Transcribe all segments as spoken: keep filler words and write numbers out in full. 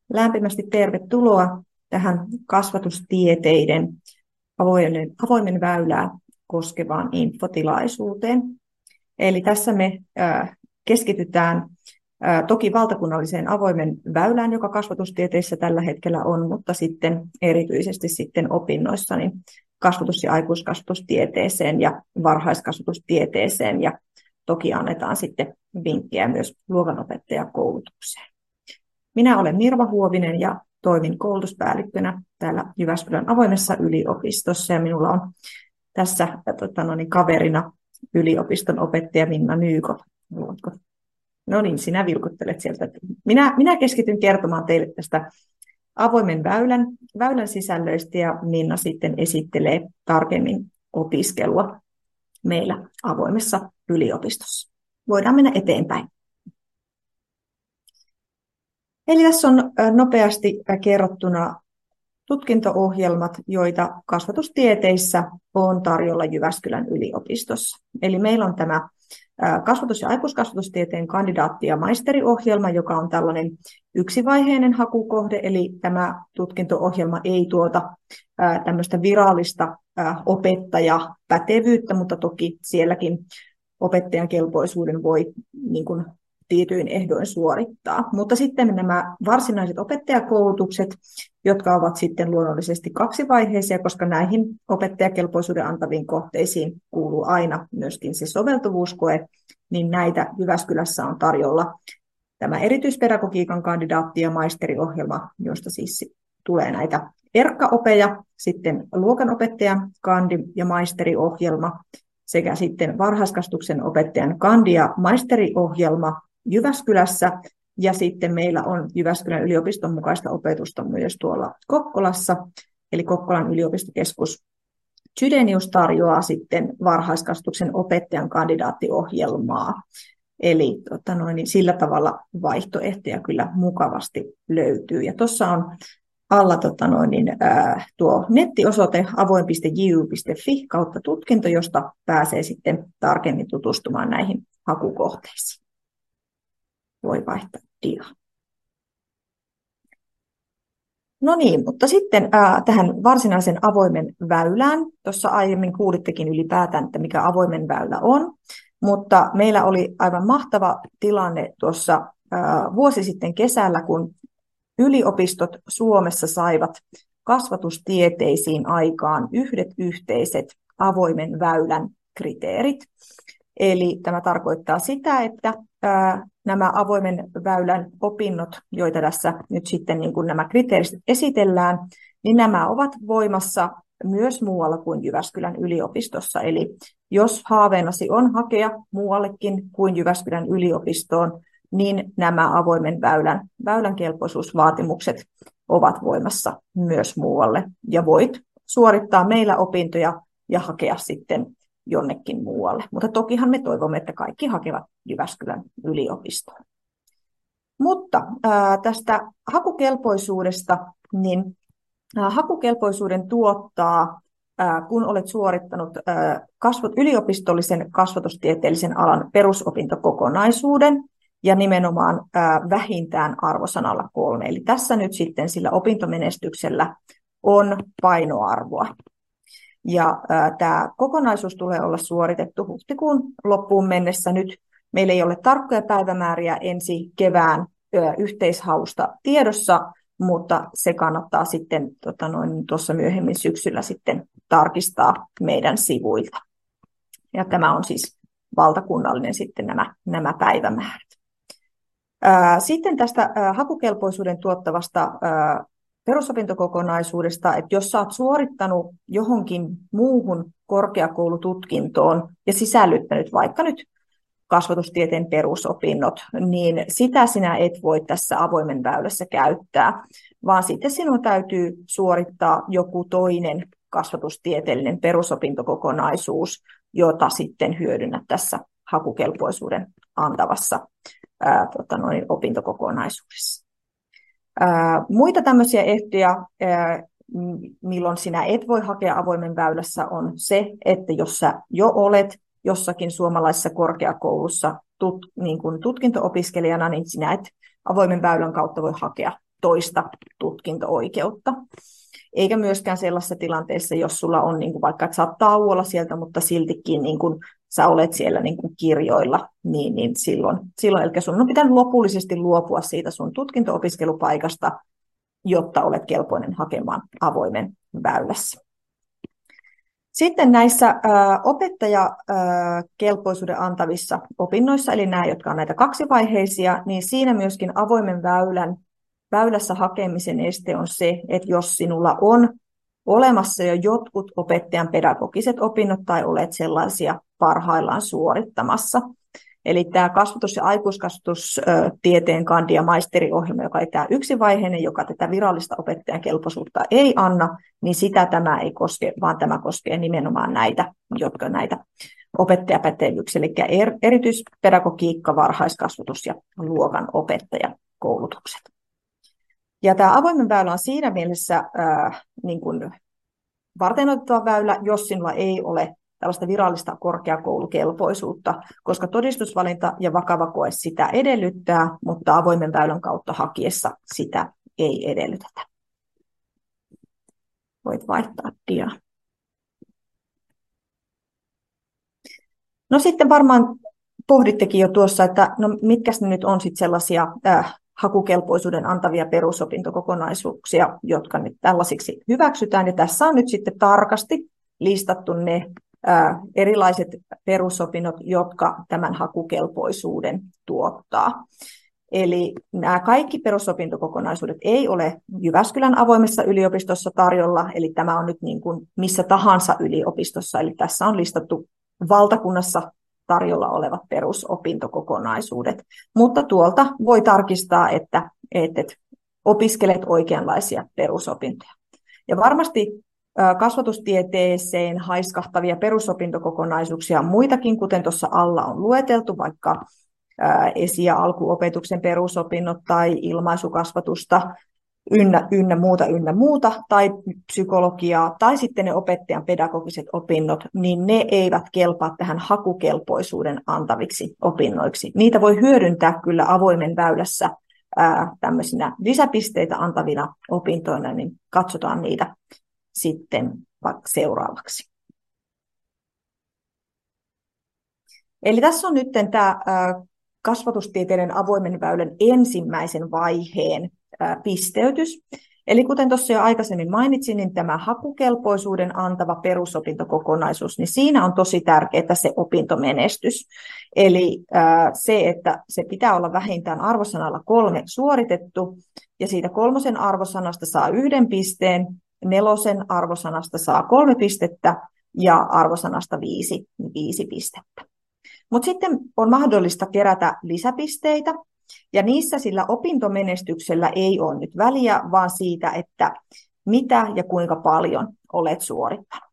Lämpimästi tervetuloa tähän kasvatustieteiden avoimen, avoimen väylää koskevaan infotilaisuuteen. Eli tässä me äh, keskitytään äh, toki valtakunnalliseen avoimen väylään, joka kasvatustieteissä tällä hetkellä on, mutta sitten erityisesti sitten opinnoissa niin kasvatus- ja aikuiskasvatustieteeseen ja varhaiskasvatustieteeseen ja toki annetaan sitten vinkkejä myös luokanopettajakoulutukseen. Minä olen Mirva Huovinen ja toimin koulutuspäällikkönä täällä Jyväskylän avoimessa yliopistossa ja minulla on tässä tota, no niin, kaverina yliopiston opettaja Minna Nykop. No niin, sinä vilkuttelet sieltä. Minä, minä keskityn kertomaan teille tästä avoimen väylän, väylän sisällöistä ja Minna sitten esittelee tarkemmin opiskelua meillä avoimessa yliopistossa. Voidaan mennä eteenpäin. Eli tässä on nopeasti kerrottuna tutkinto-ohjelmat, joita kasvatustieteissä on tarjolla Jyväskylän yliopistossa. Eli meillä on tämä kasvatus- ja aikuiskasvatustieteen kandidaatti- ja maisteriohjelma, joka on tällainen yksivaiheinen hakukohde, eli tämä tutkinto-ohjelma ei tuota tämmöistä virallista opettajapätevyyttä, mutta toki sielläkin opettajan kelpoisuuden voi niin kuin tietyin ehdoin suorittaa. Mutta sitten nämä varsinaiset opettajakoulutukset, jotka ovat sitten luonnollisesti kaksivaiheisia, koska näihin opettajakelpoisuuden antaviin kohteisiin kuuluu aina myöskin se soveltuvuuskoe, niin näitä Jyväskylässä on tarjolla tämä erityispedagogiikan kandidaatti- ja maisteriohjelma, josta siis tulee näitä erkkaopeja, sitten luokanopettajan kandi- ja maisteriohjelma, sekä sitten varhaiskasvatuksen opettajan kandi- ja maisteriohjelma Jyväskylässä, ja sitten meillä on Jyväskylän yliopiston mukaista opetusta myös tuolla Kokkolassa, eli Kokkolan yliopistokeskus Chydenius tarjoaa sitten varhaiskasvatuksen opettajan kandidaattiohjelmaa, eli tota noin, niin sillä tavalla vaihtoehtoja kyllä mukavasti löytyy, ja tuossa on alla tota noin, niin, ää, tuo nettiosoite avoin piste j y piste f i kautta tutkinto, josta pääsee sitten tarkemmin tutustumaan näihin hakukohteisiin. Voi vaihtaa dia. No niin, mutta sitten ää, tähän varsinaisen avoimen väylään. Tuossa aiemmin kuulittekin ylipäätään, että mikä avoimen väylä on, mutta meillä oli aivan mahtava tilanne tuossa ää, vuosi sitten kesällä, kun yliopistot Suomessa saivat kasvatustieteisiin aikaan yhdet yhteiset avoimen väylän kriteerit. Eli tämä tarkoittaa sitä, että ää, nämä avoimen väylän opinnot, joita tässä nyt sitten niin kuin nämä kriteerit esitellään, niin nämä ovat voimassa myös muualla kuin Jyväskylän yliopistossa. Eli jos haaveenasi on hakea muuallekin kuin Jyväskylän yliopistoon, niin nämä avoimen väylän, väylän kelpoisuusvaatimukset ovat voimassa myös muualle. Ja voit suorittaa meillä opintoja ja hakea sitten jonnekin muualle. Mutta tokihan me toivomme, että kaikki hakevat Jyväskylän yliopistoon. Mutta ää, tästä hakukelpoisuudesta, niin ää, hakukelpoisuuden tuottaa, ää, kun olet suorittanut ää, kasvot, yliopistollisen kasvatustieteellisen alan perusopintokokonaisuuden, ja nimenomaan ää, vähintään arvosanalla kolme. Eli tässä nyt sitten sillä opintomenestyksellä on painoarvoa. Ja ää, tämä kokonaisuus tulee olla suoritettu huhtikuun loppuun mennessä. Nyt meillä ei ole tarkkoja päivämääriä ensi kevään ää, yhteishausta tiedossa, mutta se kannattaa sitten tota noin, tuossa myöhemmin syksyllä sitten tarkistaa meidän sivuilta. Ja tämä on siis valtakunnallinen sitten nämä, nämä päivämäärät. Sitten tästä hakukelpoisuuden tuottavasta perusopintokokonaisuudesta, että jos olet suorittanut johonkin muuhun korkeakoulututkintoon ja sisällyttänyt vaikka nyt kasvatustieteen perusopinnot, niin sitä sinä et voi tässä avoimen väylässä käyttää, vaan sitten sinun täytyy suorittaa joku toinen kasvatustieteellinen perusopintokokonaisuus, jota sitten hyödynnät tässä hakukelpoisuuden antavassa ää, tota noin, opintokokonaisuudessa. Ää, muita tämmöisiä ehtoja, ää, milloin sinä et voi hakea avoimen väylässä, on se, että jos sä jo olet jossakin suomalaisessa korkeakoulussa tut, niin kuin tutkinto-opiskelijana, niin sinä et avoimen väylän kautta voi hakea toista tutkinto-oikeutta. Eikä myöskään sellaisessa tilanteessa, jos sulla on niin kuin vaikka, että sä oot tauolla sieltä, mutta siltikin niin kuin sä olet siellä niin kuin kirjoilla, niin, niin silloin, silloin, eli sun on pitänyt lopullisesti luopua siitä sun tutkinto-opiskelupaikasta, jotta olet kelpoinen hakemaan avoimen väylässä. Sitten näissä ä, opettajakelpoisuuden antavissa opinnoissa, eli nämä, jotka on näitä kaksivaiheisia, niin siinä myöskin avoimen väylän väylässä hakemisen este on se, että jos sinulla on olemassa jo jotkut opettajan pedagogiset opinnot tai olet sellaisia parhaillaan suorittamassa. Eli tämä kasvatus- ja aikuiskasvatustieteen kandi- ja maisteriohjelma, joka on tämä yksivaiheinen, joka tätä virallista opettajan kelpoisuutta ei anna, niin sitä tämä ei koske, vaan tämä koskee nimenomaan näitä, jotka näitä opettajapätevyyksiä, eli erityispedagogiikka, varhaiskasvatus ja luokan opettajakoulutukset. Ja tämä avoimen väylä on siinä mielessä äh, niin kuin varteenotettava väylä, jos sinulla ei ole tällaista virallista korkeakoulukelpoisuutta, koska todistusvalinta ja vakava koe sitä edellyttää, mutta avoimen väylän kautta hakiessa sitä ei edellytetä. Voit vaihtaa diaa. No sitten varmaan pohdittekin jo tuossa, että no mitkä ne nyt on sitten sellaisia äh, hakukelpoisuuden antavia perusopintokokonaisuuksia, jotka nyt tällaisiksi hyväksytään. Ja tässä on nyt sitten tarkasti listattu ne ää, erilaiset perusopinnot, jotka tämän hakukelpoisuuden tuottaa. Eli nämä kaikki perusopintokokonaisuudet ei ole Jyväskylän avoimessa yliopistossa tarjolla, eli tämä on nyt niin kuin missä tahansa yliopistossa, eli tässä on listattu valtakunnassa tarjolla olevat perusopintokokonaisuudet, mutta tuolta voi tarkistaa, että, että opiskelet oikeanlaisia perusopintoja. Ja varmasti kasvatustieteeseen haiskahtavia perusopintokokonaisuuksia muitakin, kuten tuossa alla on lueteltu, vaikka esi- ja alkuopetuksen perusopinnot tai ilmaisukasvatusta, ynnä, ynnä muuta, ynnä muuta, tai psykologiaa, tai sitten ne opettajan pedagogiset opinnot, niin ne eivät kelpaa tähän hakukelpoisuuden antaviksi opinnoiksi. Niitä voi hyödyntää kyllä avoimen väylässä ää, tämmöisinä lisäpisteitä antavina opintoina, niin katsotaan niitä sitten seuraavaksi. Eli tässä on nyt tämä kasvatustieteiden avoimen väylän ensimmäisen vaiheen pisteytys. Eli kuten tuossa jo aikaisemmin mainitsin, niin tämä hakukelpoisuuden antava perusopintokokonaisuus, niin siinä on tosi tärkeää se opintomenestys. Eli äh, se, että se pitää olla vähintään arvosanalla kolme suoritettu, ja siitä kolmosen arvosanasta saa yhden pisteen, nelosen arvosanasta saa kolme pistettä, ja arvosanasta viisi, viisi pistettä. Mutta sitten on mahdollista kerätä lisäpisteitä, ja niissä sillä opintomenestyksellä ei ole nyt väliä, vaan siitä, että mitä ja kuinka paljon olet suorittanut.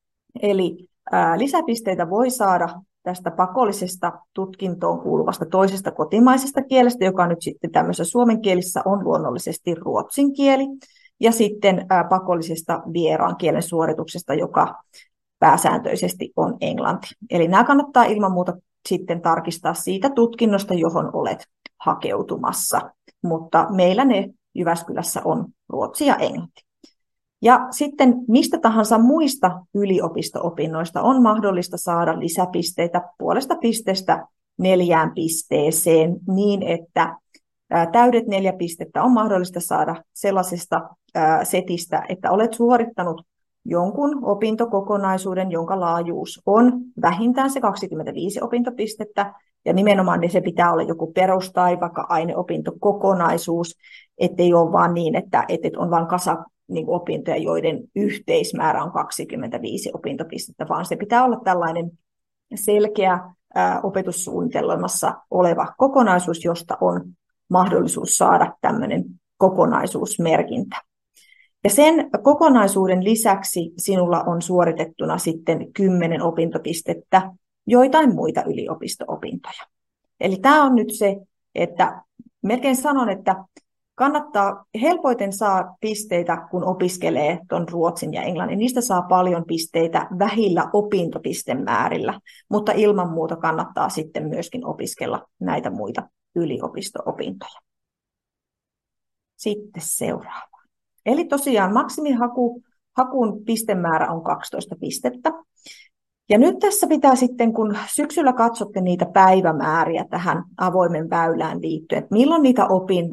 Eli ää, lisäpisteitä voi saada tästä pakollisesta tutkintoon kuuluvasta toisesta kotimaisesta kielestä, joka nyt sitten tämmöisessä suomen kielissä on luonnollisesti ruotsin kieli, ja sitten ää, pakollisesta vieraan kielen suorituksesta, joka pääsääntöisesti on englanti. Eli nämä kannattaa ilman muuta sitten tarkistaa siitä tutkinnosta, johon olet hakeutumassa, mutta meillä ne Jyväskylässä on ruotsi ja englanti. Ja sitten mistä tahansa muista yliopisto-opinnoista on mahdollista saada lisäpisteitä puolesta pisteestä neljään pisteeseen niin, että täydet neljä pistettä on mahdollista saada sellaisesta setistä, että olet suorittanut jonkun opintokokonaisuuden, jonka laajuus on vähintään se kaksikymmentäviisi opintopistettä, ja nimenomaan niin se pitää olla joku perus- tai vaikka aineopintokokonaisuus, ettei ole vaan niin, että, että on vain kasa niin kuin opintoja, joiden yhteismäärä on kaksikymmentäviisi opintopistettä, vaan se pitää olla tällainen selkeä ää, opetussuunnitelmassa oleva kokonaisuus, josta on mahdollisuus saada tämmöinen kokonaisuusmerkintä. Ja sen kokonaisuuden lisäksi sinulla on suoritettuna sitten kymmenen opintopistettä joitain muita yliopisto-opintoja. Eli tämä on nyt se, että melkein sanon, että kannattaa, helpoiten saa pisteitä, kun opiskelee tuon ruotsin ja englannin. Niistä saa paljon pisteitä vähillä opintopistemäärillä, mutta ilman muuta kannattaa sitten myöskin opiskella näitä muita yliopisto-opintoja. Sitten seuraava. Eli tosiaan maksimihaku, hakun pistemäärä on kaksitoista pistettä. Ja nyt tässä pitää sitten, kun syksyllä katsotte niitä päivämääriä tähän avoimen väylään liittyen, että milloin niitä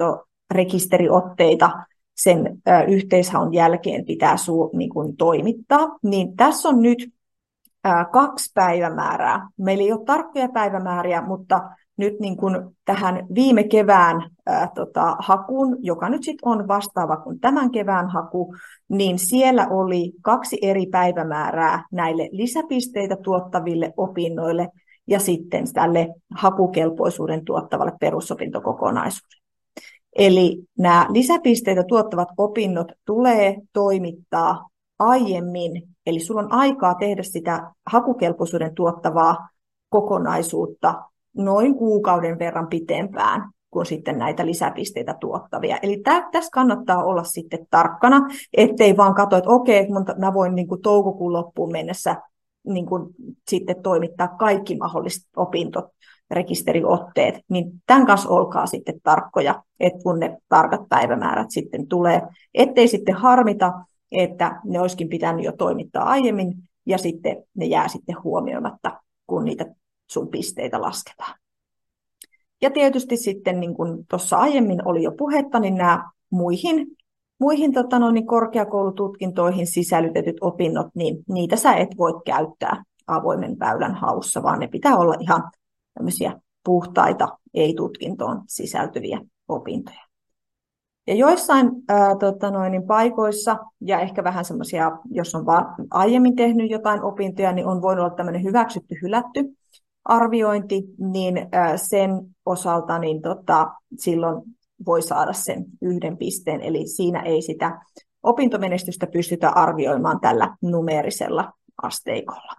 opintorekisteriotteita sen yhteishaun jälkeen pitää su, niin kuin toimittaa, niin tässä on nyt ää, kaksi päivämäärää. Meillä ei ole tarkkoja päivämääriä, mutta nyt niin kuin tähän viime kevään ää, tota, hakuun, joka nyt sitten on vastaava kuin tämän kevään haku, niin siellä oli kaksi eri päivämäärää näille lisäpisteitä tuottaville opinnoille ja sitten tälle hakukelpoisuuden tuottavalle perusopintokokonaisuudelle. Eli nämä lisäpisteitä tuottavat opinnot tulee toimittaa aiemmin, eli sulla on aikaa tehdä sitä hakukelpoisuuden tuottavaa kokonaisuutta noin kuukauden verran pitempään kuin sitten näitä lisäpisteitä tuottavia. Eli tä, tässä kannattaa olla sitten tarkkana, ettei vaan katso, että okei, että mä voin niin kuin toukokuun loppuun mennessä niin kuin sitten toimittaa kaikki mahdolliset opintorekisteriotteet, niin tämän kanssa olkaa sitten tarkkoja, että kun ne tarkat päivämäärät sitten tulee, ettei sitten harmita, että ne olisikin pitänyt jo toimittaa aiemmin, ja sitten ne jää sitten huomioimatta, kun niitä sun pisteitä lasketaan. Ja tietysti sitten, niin kuin tuossa aiemmin oli jo puhetta, niin nämä muihin, muihin tota noin, korkeakoulututkintoihin sisällytetyt opinnot, niin niitä sä et voi käyttää avoimen väylän haussa, vaan ne pitää olla ihan tämmöisiä puhtaita, ei-tutkintoon sisältyviä opintoja. Ja joissain ää, tota noin, niin paikoissa, ja ehkä vähän semmoisia, jos on vaan aiemmin tehnyt jotain opintoja, niin on voinut olla tämmöinen hyväksytty, hylätty arviointi, niin sen osalta niin tota, silloin voi saada sen yhden pisteen, eli siinä ei sitä opintomenestystä pystytä arvioimaan tällä numeerisella asteikolla.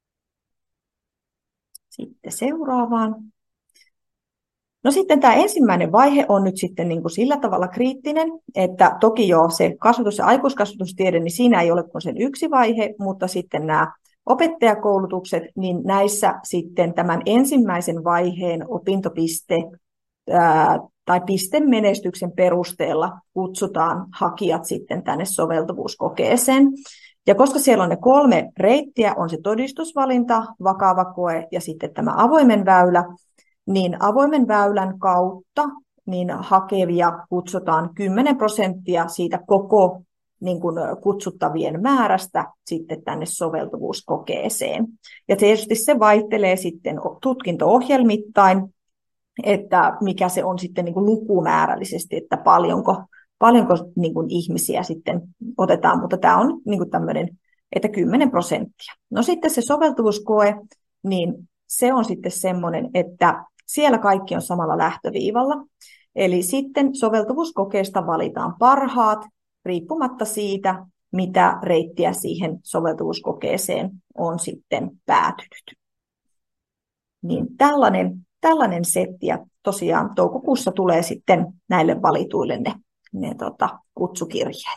Sitten seuraavaan. No sitten tämä ensimmäinen vaihe on nyt sitten niin kuin sillä tavalla kriittinen, että toki jo se kasvatus- ja aikuiskasvatustiede, niin siinä ei ole kuin sen yksi vaihe, mutta sitten nämä opettajakoulutukset, niin näissä sitten tämän ensimmäisen vaiheen opintopiste ää, tai pistemenestyksen perusteella kutsutaan hakijat sitten tänne soveltuvuuskokeeseen. Ja koska siellä on ne kolme reittiä, on se todistusvalinta, vakava koe ja sitten tämä avoimen väylä, niin avoimen väylän kautta niin hakevia kutsutaan kymmenen prosenttia siitä koko niin kuin kutsuttavien määrästä sitten tänne soveltuvuuskokeeseen. Ja tietysti se vaihtelee sitten tutkinto-ohjelmittain, että mikä se on sitten niin kuin lukumäärällisesti, että paljonko, paljonko niin kuin ihmisiä sitten otetaan, mutta tämä on niin kuin tämmöinen, että kymmenen prosenttia. No sitten se soveltuvuuskoe, niin se on sitten semmoinen, että siellä kaikki on samalla lähtöviivalla. Eli sitten soveltuvuuskokeesta valitaan parhaat, riippumatta siitä, mitä reittiä siihen soveltuvuuskokeeseen on sitten päätynyt. Niin tällainen, tällainen setti, ja tosiaan toukokuussa tulee sitten näille valituille ne, ne tota, kutsukirjeet.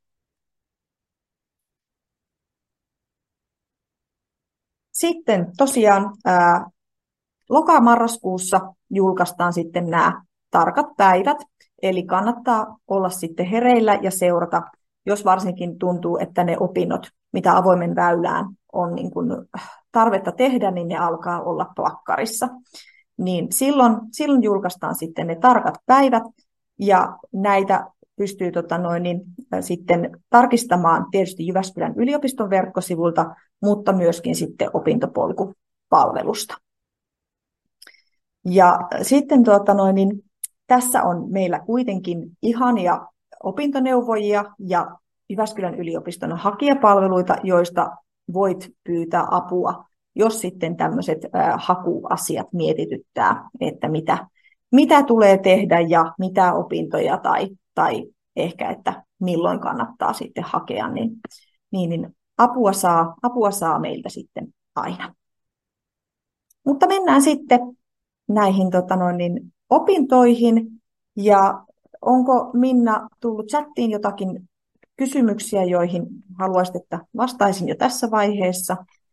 Sitten tosiaan ää, loka-marraskuussa julkaistaan sitten nämä tarkat päivät, eli kannattaa olla sitten hereillä ja seurata, jos varsinkin tuntuu, että ne opinnot, mitä avoimen väylään on niin kuin tarvetta tehdä, niin ne alkaa olla plakkarissa. Niin silloin, silloin julkaistaan sitten ne tarkat päivät, ja näitä pystyy tota noin, niin, sitten tarkistamaan tietysti Jyväskylän yliopiston verkkosivulta, mutta myöskin sitten opintopolkupalvelusta. Ja sitten tuota noin, niin tässä on meillä kuitenkin ihania opintoneuvojia ja Jyväskylän yliopiston hakijapalveluita, joista voit pyytää apua, jos sitten tämmöiset hakuasiat mietityttää, että mitä, mitä tulee tehdä ja mitä opintoja tai, tai ehkä, että milloin kannattaa sitten hakea, niin, niin, niin apua, saa, apua saa meiltä sitten aina. Mutta mennään sitten näihin tota noin, niin opintoihin, ja onko Minna tullut chattiin jotakin kysymyksiä, joihin haluaisit, että vastaisin jo tässä vaiheessa?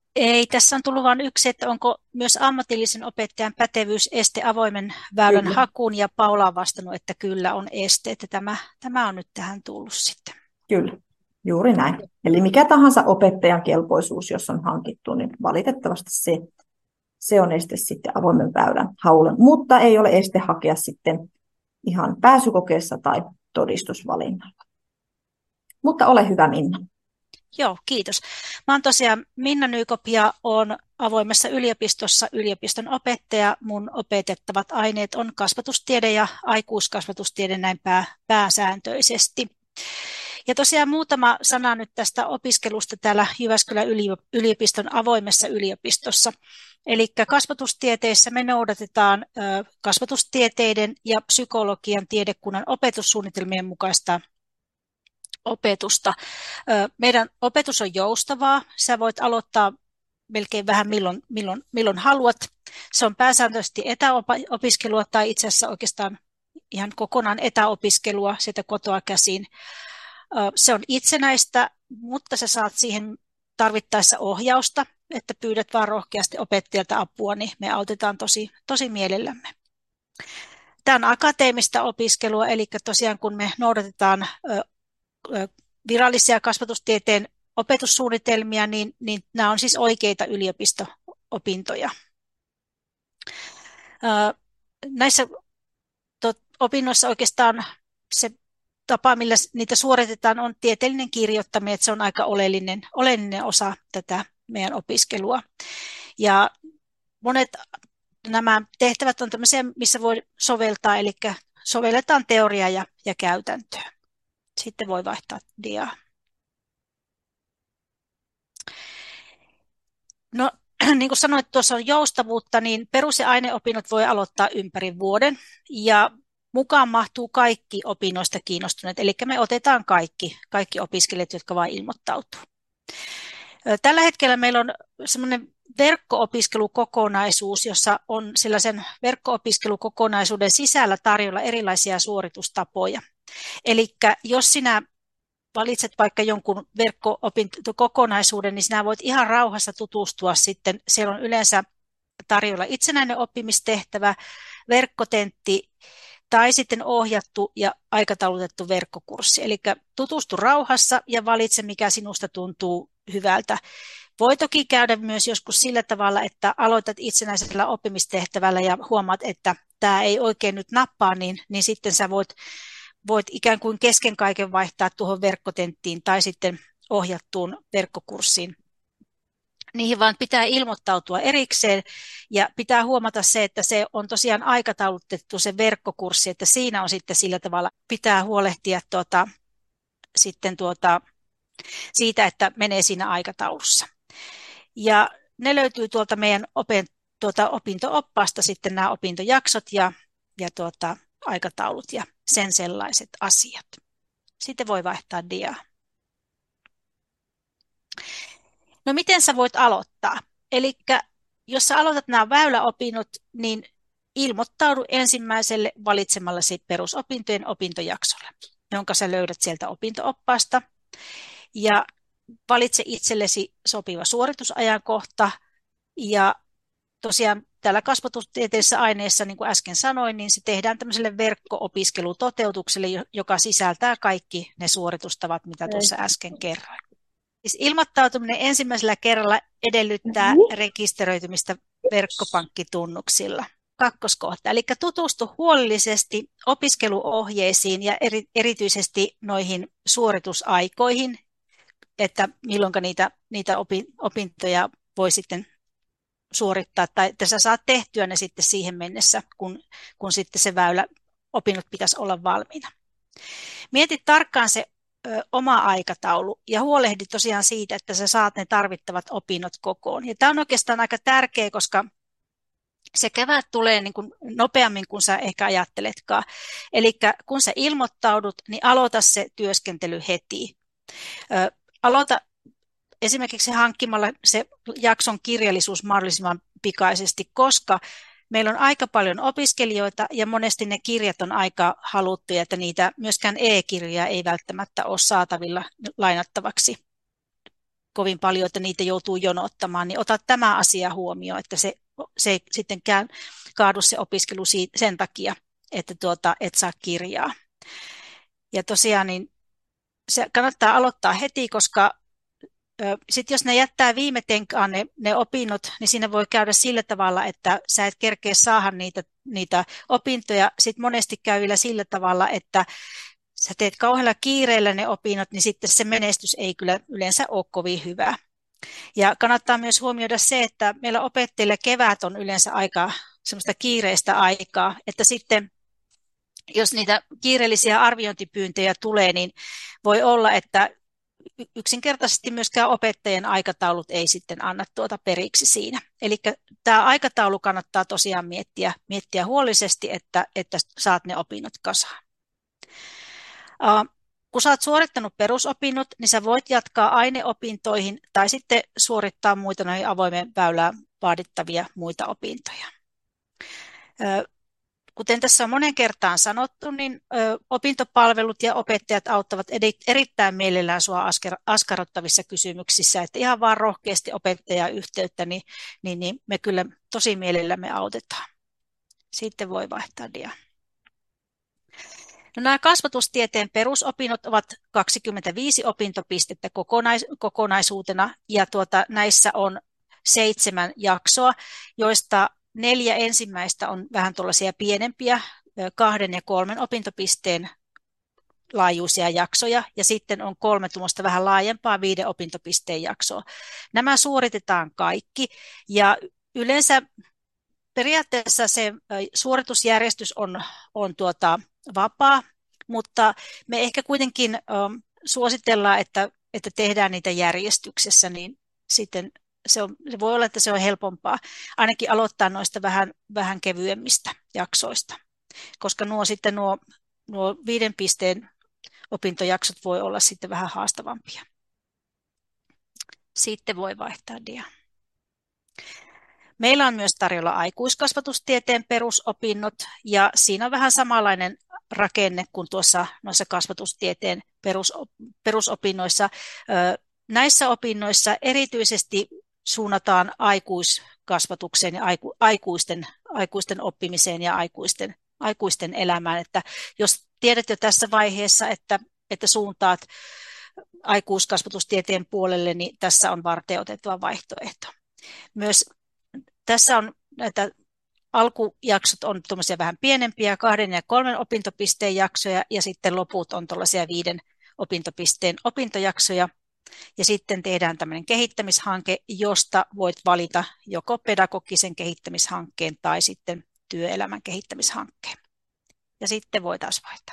Ei, tässä on tullut vain yksi, että onko myös ammatillisen opettajan pätevyys este avoimen väylän Kyllä. hakuun, ja Paula on vastannut, että kyllä on este, että tämä, tämä on nyt tähän tullut sitten. Kyllä, juuri näin. Eli mikä tahansa opettajan kelpoisuus, jos on hankittu, niin valitettavasti se, se on este sitten avoimen väylän haulle, mutta ei ole este hakea sitten ihan pääsykokeessa tai todistusvalinnalla. Mutta ole hyvä, Minna. Joo, kiitos. Mä oon tosiaan Minna Nykop ja olen avoimessa yliopistossa yliopiston opettaja. Mun opetettavat aineet on kasvatustiede ja aikuiskasvatustiede näin pää, pääsääntöisesti. Ja tosiaan muutama sana nyt tästä opiskelusta täällä Jyväskylän yliopiston avoimessa yliopistossa. Eli kasvatustieteissä me noudatetaan kasvatustieteiden ja psykologian tiedekunnan opetussuunnitelmien mukaista opetusta. Meidän opetus on joustavaa. Sä voit aloittaa melkein vähän milloin, milloin, milloin haluat. Se on pääsääntöisesti etäopiskelua tai itse asiassa oikeastaan ihan kokonaan etäopiskelua sieltä kotoa käsin. Se on itsenäistä, mutta sä saat siihen tarvittaessa ohjausta, että pyydät vaan rohkeasti opettajalta apua, niin me autetaan tosi, tosi mielellämme. Tämä on akateemista opiskelua, eli tosiaan kun me noudatetaan virallisia kasvatustieteen opetussuunnitelmia, niin, niin nämä on siis oikeita yliopisto-opintoja. Näissä opinnoissa oikeastaan se tapa, millä niitä suoritetaan, on tieteellinen kirjoittaminen, että se on aika oleellinen, oleellinen osa tätä meidän opiskelua. Ja monet nämä tehtävät on tämmöisiä, missä voi soveltaa, eli sovelletaan teoriaa ja, ja käytäntöä. Sitten voi vaihtaa diaa. No, niin kuin sanoit, tuossa on joustavuutta, niin perus- ja aineopinnot voi aloittaa ympäri vuoden, ja mukaan mahtuu kaikki opinnoista kiinnostuneet, eli me otetaan kaikki, kaikki opiskelijat, jotka vain ilmoittautuu. Tällä hetkellä meillä on semmoinen verkko-opiskelukokonaisuus, jossa on sellaisen verkko-opiskelukokonaisuuden sisällä tarjolla erilaisia suoritustapoja. Eli jos sinä valitset vaikka jonkun verkko-opintokokonaisuuden, niin sinä voit ihan rauhassa tutustua sitten. Siellä on yleensä tarjolla itsenäinen oppimistehtävä, verkkotentti tai sitten ohjattu ja aikataulutettu verkkokurssi. Eli tutustu rauhassa ja valitse, mikä sinusta tuntuu hyvältä. Voi toki käydä myös joskus sillä tavalla, että aloitat itsenäisellä oppimistehtävällä ja huomaat, että tämä ei oikein nyt nappaa, niin, niin sitten sä voit voit ikään kuin kesken kaiken vaihtaa tuohon verkkotenttiin tai sitten ohjattuun verkkokurssiin. Niihin vaan pitää ilmoittautua erikseen ja pitää huomata se, että se on tosiaan aikataulutettu se verkkokurssi, että siinä on sitten sillä tavalla, pitää huolehtia tuota, sitten tuota, siitä, että menee siinä aikataulussa. Ja ne löytyy tuolta meidän opin, tuota, opinto-oppaasta sitten nämä opintojaksot ja, ja tuota, aikataulut ja sen sellaiset asiat. Sitten voi vaihtaa diaa. No miten sä voit aloittaa? Eli jos sä aloitat nämä väyläopinnot, niin ilmoittaudu ensimmäiselle valitsemallasi perusopintojen opintojaksolle, jonka sä löydät sieltä opinto-oppaasta. Ja valitse itsellesi sopiva suoritusajankohta. Ja tosiaan täällä kasvatustieteellisessä aineessa, niin kuin äsken sanoin, niin se tehdään tämmöiselle verkko-opiskelutoteutukselle, joka sisältää kaikki ne suoritustavat, mitä tuossa äsken kerroin. Siis ilmoittautuminen ensimmäisellä kerralla edellyttää rekisteröitymistä verkkopankkitunnuksilla. Kakkoskohta, eli tutustu huolellisesti opiskeluohjeisiin ja eri, erityisesti noihin suoritusaikoihin, että milloin niitä, niitä opintoja voi sitten suorittaa, tai että sä saat tehtyä ne sitten siihen mennessä, kun, kun sitten se väylä opinnot pitäisi olla valmiina. Mieti tarkkaan se ö, oma aikataulu ja huolehdi tosiaan siitä, että sä saat ne tarvittavat opinnot kokoon. Ja tämä on oikeastaan aika tärkeä, koska se kevät tulee niin kuin nopeammin kuin sä ehkä ajatteletkaan. Eli kun sä ilmoittaudut, niin aloita se työskentely heti. Ö, aloita esimerkiksi hankkimalla se jakson kirjallisuus mahdollisimman pikaisesti, koska meillä on aika paljon opiskelijoita ja monesti ne kirjat on aika haluttuja, että niitä myöskään e-kirjoja ei välttämättä ole saatavilla lainattavaksi. kovin paljon, että niitä joutuu jonottamaan, niin ota tämä asia huomioon, että se, se ei sitten kaadu se opiskelu sen takia, että tuota, et saa kirjaa. Ja tosiaan niin se kannattaa aloittaa heti, koska sitten jos ne jättää viime tenkaan ne, ne opinnot, niin siinä voi käydä sillä tavalla, että sä et kerkeä saada niitä, niitä opintoja. Sitten monesti käy vielä sillä tavalla, että sä teet kauhealla kiireellä ne opinnot, niin sitten se menestys ei kyllä yleensä ole kovin hyvä. Ja kannattaa myös huomioida se, että meillä opettajilla kevät on yleensä aika semmoista kiireistä aikaa, että sitten jos niitä kiireellisiä arviointipyyntöjä tulee, niin voi olla, että yksinkertaisesti myöskään opettajien aikataulut ei sitten anna tuota periksi siinä. Eli tämä aikataulu kannattaa tosiaan miettiä, miettiä huolellisesti, että, että saat ne opinnot kasaan. Uh, kun sä oot suorittanut perusopinnot, niin sä voit jatkaa aineopintoihin tai sitten suorittaa muita noihin avoimen väylään vaadittavia muita opintoja. Uh, Kuten tässä on monen kertaan sanottu, niin ö, opintopalvelut ja opettajat auttavat erittäin mielellään sinua askarruttavissa kysymyksissä, että ihan vaan rohkeasti opettajayhteyttä, niin, niin, niin me kyllä tosi mielellämme autetaan. Sitten voi vaihtaa dia. No, nämä kasvatustieteen perusopinnot ovat kaksikymmentäviisi opintopistettä kokonais- kokonaisuutena, ja tuota, näissä on seitsemän jaksoa, joista neljä ensimmäistä on vähän tuollaisia pienempiä, kahden ja kolmen opintopisteen laajuisia jaksoja, ja sitten on kolme tuommoista vähän laajempaa viiden opintopisteen jaksoa. Nämä suoritetaan kaikki, ja yleensä periaatteessa se suoritusjärjestys on, on tuota vapaa, mutta me ehkä kuitenkin um, suositellaan, että, että tehdään niitä järjestyksessä, niin sitten Se, on, se voi olla, että se on helpompaa ainakin aloittaa noista vähän, vähän kevyemmistä jaksoista, koska nuo, sitten nuo, nuo viiden pisteen opintojaksot voi olla sitten vähän haastavampia. Sitten voi vaihtaa dia. Meillä on myös tarjolla aikuiskasvatustieteen perusopinnot, ja siinä on vähän samanlainen rakenne kuin tuossa noissa kasvatustieteen perusopinnoissa. Näissä opinnoissa erityisesti suunnataan aikuiskasvatukseen ja aiku, aikuisten, aikuisten oppimiseen ja aikuisten, aikuisten elämään. Että jos tiedät jo tässä vaiheessa, että, että suuntaat aikuiskasvatustieteen puolelle, niin tässä on varteenotettava vaihtoehto. Myös tässä on näitä alkujaksot on tuommoisia vähän pienempiä, kahden ja kolmen opintopisteen jaksoja, ja sitten loput on tuollaisia viiden opintopisteen opintojaksoja. Ja sitten tehdään tämmöinen kehittämishanke, josta voit valita joko pedagogisen kehittämishankkeen tai sitten työelämän kehittämishankkeen. Ja sitten voi taas vaihtaa.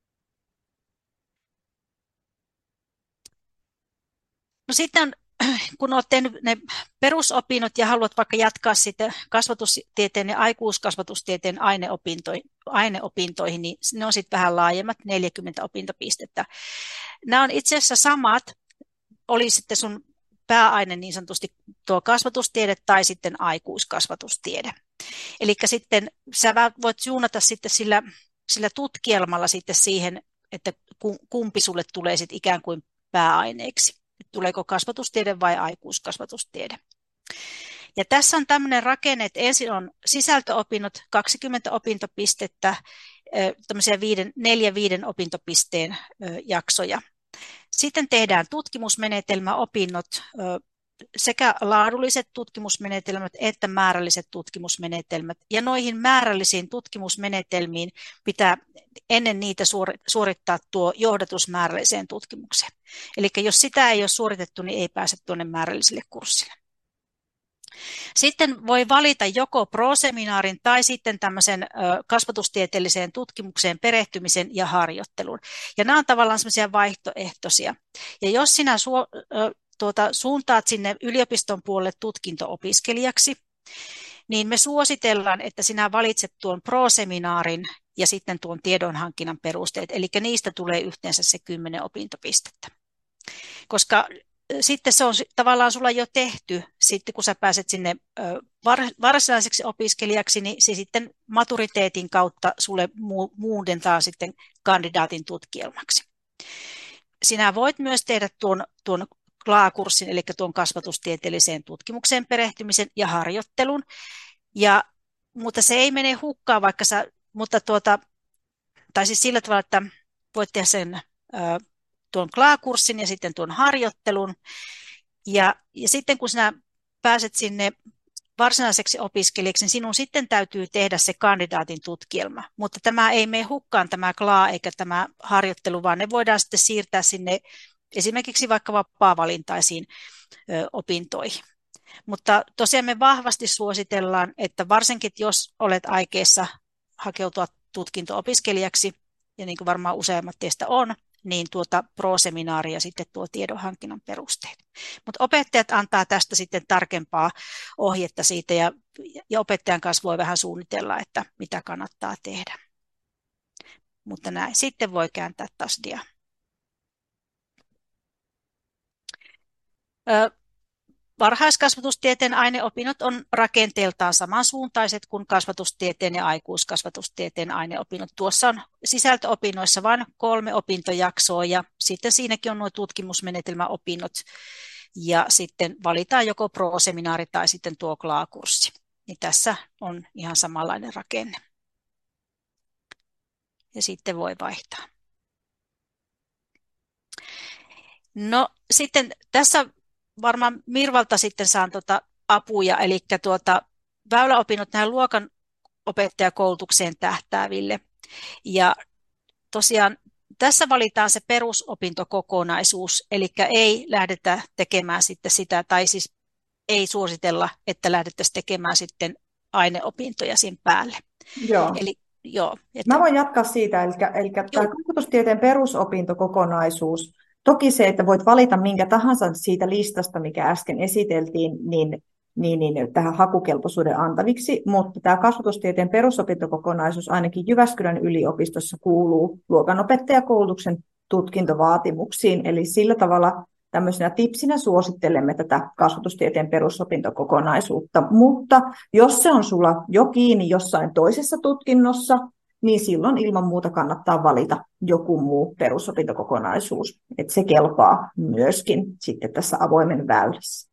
No sitten kun olet tehnyt ne perusopinnot ja haluat vaikka jatkaa sitten kasvatustieteen ja aikuiskasvatustieteen aineopintoihin, aineopintoihin, niin ne on sitten vähän laajemmat, neljäkymmentä opintopistettä. Nämä on itse asiassa samat, oli sitten sun pääaine niin sanotusti tuo kasvatustiede tai sitten aikuiskasvatustiede. Eli sitten sä voit suunnata sitten sillä, sillä tutkielmalla sitten siihen, että kumpi sulle tulee sitten ikään kuin pääaineeksi. Tuleeko kasvatustiede vai aikuiskasvatustiede. Ja tässä on tämmöinen rakenne, että ensin on sisältöopinnot, kaksikymmentä opintopistettä, tämmöisiä viiden, neljä viiden opintopisteen jaksoja. Sitten tehdään tutkimusmenetelmäopinnot, sekä laadulliset tutkimusmenetelmät että määrälliset tutkimusmenetelmät. Ja noihin määrällisiin tutkimusmenetelmiin pitää ennen niitä suorittaa tuo johdatus määrälliseen tutkimukseen. Eli jos sitä ei ole suoritettu, niin ei pääse tuonne määrälliselle kurssille. Sitten voi valita joko proseminaarin tai sitten tämmöisen kasvatustieteelliseen tutkimukseen perehtymisen ja harjoittelun. Ja nämä on tavallaan semmoisia vaihtoehtoisia. Ja jos sinä su- tuota, suuntaat sinne yliopiston puolelle tutkinto-opiskelijaksi, niin me suositellaan, että sinä valitset tuon proseminaarin ja sitten tuon tiedonhankinnan perusteet. Eli niistä tulee yhteensä se kymmenen opintopistettä. Koska sitten se on tavallaan sulla jo tehty, sitten kun sä pääset sinne varsinaiseksi opiskelijaksi, niin se sitten maturiteetin kautta sulle muudentaan sitten kandidaatin tutkielmaksi. Sinä voit myös tehdä tuon, tuon C L A-kurssin, eli tuon kasvatustieteelliseen tutkimukseen perehtymisen ja harjoittelun. Ja, mutta se ei mene hukkaan, vaikka sä, mutta tuota, tai siis sillä tavalla, että voit tehdä sen tuon C L A-kurssin ja sitten tuon harjoittelun. Ja, ja sitten kun sinä pääset sinne varsinaiseksi opiskelijaksi, niin sinun sitten täytyy tehdä se kandidaatin tutkielma. Mutta tämä ei mene hukkaan tämä C L A eikä tämä harjoittelu, vaan ne voidaan sitten siirtää sinne esimerkiksi vaikka vapaa-valintaisiin ö, opintoihin. Mutta tosiaan me vahvasti suositellaan, että varsinkin jos olet aikeissa hakeutua tutkinto-opiskelijaksi, ja niin kuin varmaan useimmat teistä on, niin tuota pro-seminaaria sitten tuo tiedonhankinnan perusteet. Mutta opettajat antaa tästä sitten tarkempaa ohjetta siitä, ja, ja opettajan kanssa voi vähän suunnitella, että mitä kannattaa tehdä. Mutta näin. Sitten voi kääntää taas dia. Ö, Varhaiskasvatustieteen aineopinnot on rakenteeltaan samansuuntaiset kuin kasvatustieteen ja aikuiskasvatustieteen aineopinnot. Tuossa on sisältöopinnoissa vain kolme opintojaksoa ja sitten siinäkin on nuo tutkimusmenetelmäopinnot ja sitten valitaan joko pro-seminaari tai sitten tuo C L A-kurssi. Niin tässä on ihan samanlainen rakenne. Ja sitten voi vaihtaa. No sitten tässä varmaan Mirvalta sitten saan tuota apuja, eli tuota, väyläopinnot näihin luokan opettajakoulutukseen tähtääville. Ja tosiaan tässä valitaan se perusopintokokonaisuus, eli ei lähdetä tekemään sitten sitä, tai siis ei suositella, että lähdettäisiin tekemään sitten aineopintoja siinä päälle. Joo. Eli, joo että... Mä voin jatkaa siitä, eli, eli tämä kasvatustieteen perusopintokokonaisuus. Toki se, että voit valita minkä tahansa siitä listasta, mikä äsken esiteltiin, niin, niin, niin tähän hakukelpoisuuden antaviksi, mutta tämä kasvatustieteen perusopintokokonaisuus ainakin Jyväskylän yliopistossa kuuluu luokanopettajakoulutuksen tutkintovaatimuksiin, eli sillä tavalla tämmöisenä tipsinä suosittelemme tätä kasvatustieteen perusopintokokonaisuutta, mutta jos se on sulla jo kiinni jossain toisessa tutkinnossa, niin silloin ilman muuta kannattaa valita joku muu perusopintokokonaisuus. Että se kelpaa myöskin sitten tässä avoimen väylässä.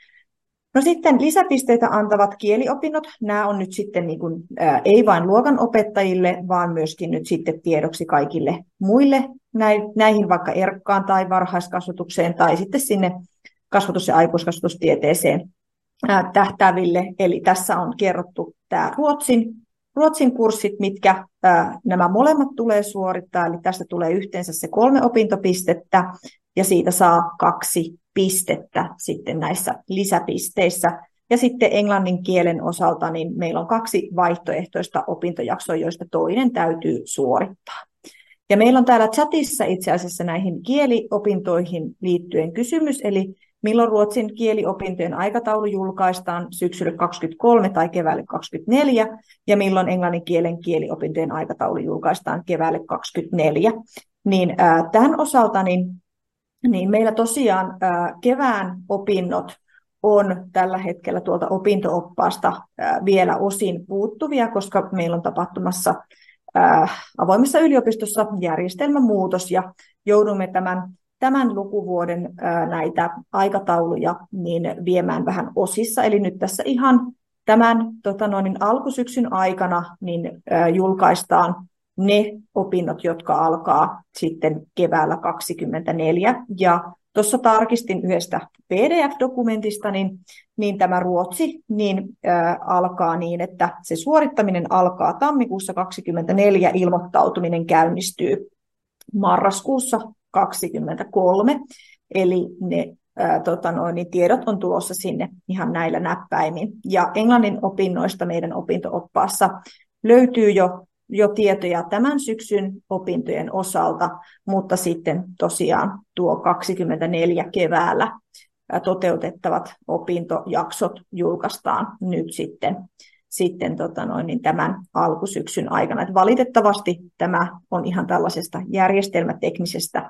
No sitten lisäpisteitä antavat kieliopinnot. Nämä on nyt sitten niin kuin, ää, ei vain luokanopettajille, vaan myöskin nyt sitten tiedoksi kaikille muille näihin vaikka erkkaan tai varhaiskasvatukseen tai sitten sinne kasvatus- ja aikuiskasvatustieteeseen ää, tähtääville. Eli tässä on kerrottu tämä Ruotsin Ruotsin kurssit, mitkä ää, nämä molemmat tulee suorittaa, eli tästä tulee yhteensä se kolme opintopistettä, ja siitä saa kaksi pistettä sitten näissä lisäpisteissä. Ja sitten englannin kielen osalta, niin meillä on kaksi vaihtoehtoista opintojaksoa, joista toinen täytyy suorittaa. Ja meillä on täällä chatissa itse asiassa näihin kieliopintoihin liittyen kysymys, eli milloin ruotsin kieliopintojen aikataulu julkaistaan syksylle kaksikymmentäkolme tai keväälle kaksikymmentäneljä, ja milloin englannin kielen kieliopintojen aikataulu julkaistaan keväälle kaksikymmentäneljä. Niin ää, tämän osalta niin, niin meillä tosiaan ää, kevään opinnot on tällä hetkellä tuolta opinto-oppaasta ää, vielä osin puuttuvia, koska meillä on tapahtumassa ää, avoimessa yliopistossa järjestelmämuutos, ja joudumme tämän tämän lukuvuoden ää, näitä aikatauluja niin viemään vähän osissa. Eli nyt tässä ihan tämän tota noin, alkusyksyn aikana niin ää, julkaistaan ne opinnot, jotka alkaa sitten keväällä kaksikymmentäneljä. Ja tuossa tarkistin yhdestä P D F-dokumentista, niin, niin tämä Ruotsi niin, ää, alkaa niin, että se suorittaminen alkaa tammikuussa kaksikymmentäneljä, ilmoittautuminen käynnistyy marraskuussa kaksikymmentäkolme, eli ne ää, tota noin, niin tiedot on tulossa sinne ihan näillä näppäimin. Ja englannin opinnoista meidän opinto-oppaassa löytyy jo, jo tietoja tämän syksyn opintojen osalta, mutta sitten tosiaan tuo kaksikymmentäneljä keväällä ää, toteutettavat opintojaksot julkaistaan nyt sitten sitten tota noin, niin tämän alkusyksyn aikana. Et valitettavasti tämä on ihan tällaisesta järjestelmäteknisestä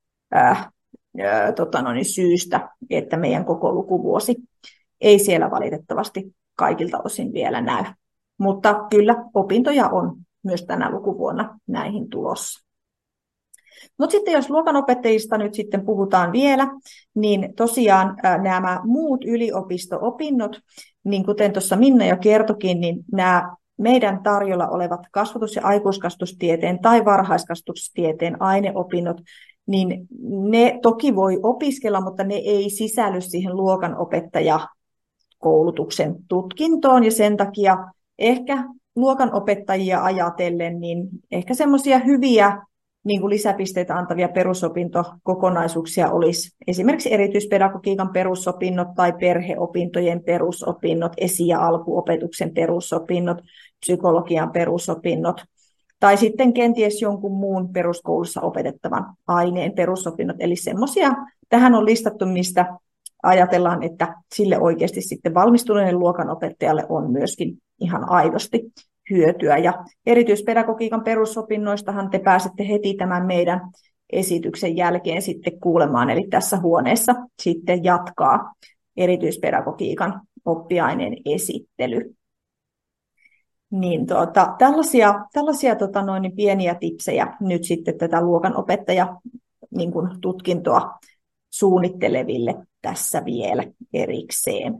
ää, ää, tota noin, syystä, että meidän koko lukuvuosi ei siellä valitettavasti kaikilta osin vielä näy. Mutta kyllä opintoja on myös tänä lukuvuonna näihin tulossa. Mutta sitten jos luokanopettajista nyt sitten puhutaan vielä, niin tosiaan nämä muut yliopisto-opinnot, niin kuten tuossa Minna jo kertokin, niin nämä meidän tarjolla olevat kasvatus- ja aikuiskasvatustieteen tai varhaiskasvatustieteen aineopinnot, niin ne toki voi opiskella, mutta ne ei sisälly siihen luokanopettajakoulutuksen tutkintoon, ja sen takia ehkä luokanopettajia ajatellen, niin ehkä semmoisia hyviä niin kuin lisäpisteitä antavia perusopintokokonaisuuksia olisi esimerkiksi erityispedagogiikan perusopinnot tai perheopintojen perusopinnot, esi- ja alkuopetuksen perusopinnot, psykologian perusopinnot tai sitten kenties jonkun muun peruskoulussa opetettavan aineen perusopinnot. Eli semmoisia tähän on listattu, mistä ajatellaan, että sille oikeasti sitten valmistuneelle luokanopettajalle on myöskin ihan aidosti hyötyä. Ja erityispedagogiikan perusopinnoistahan te pääsette heti tämän meidän esityksen jälkeen sitten kuulemaan, eli tässä huoneessa sitten jatkaa erityispedagogiikan oppiaineen esittely. Niin tuota, tällaisia tällaisia tota noin, niin pieniä tipsejä nyt sitten tätä luokanopettaja niin kuin tutkintoa suunnitteleville tässä vielä erikseen.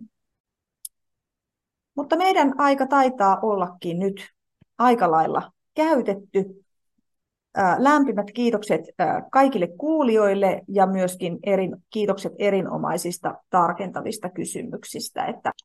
Mutta meidän aika taitaa ollakin nyt aika lailla käytetty. Lämpimät kiitokset kaikille kuulijoille ja myöskin erin, kiitokset erinomaisista tarkentavista kysymyksistä. Että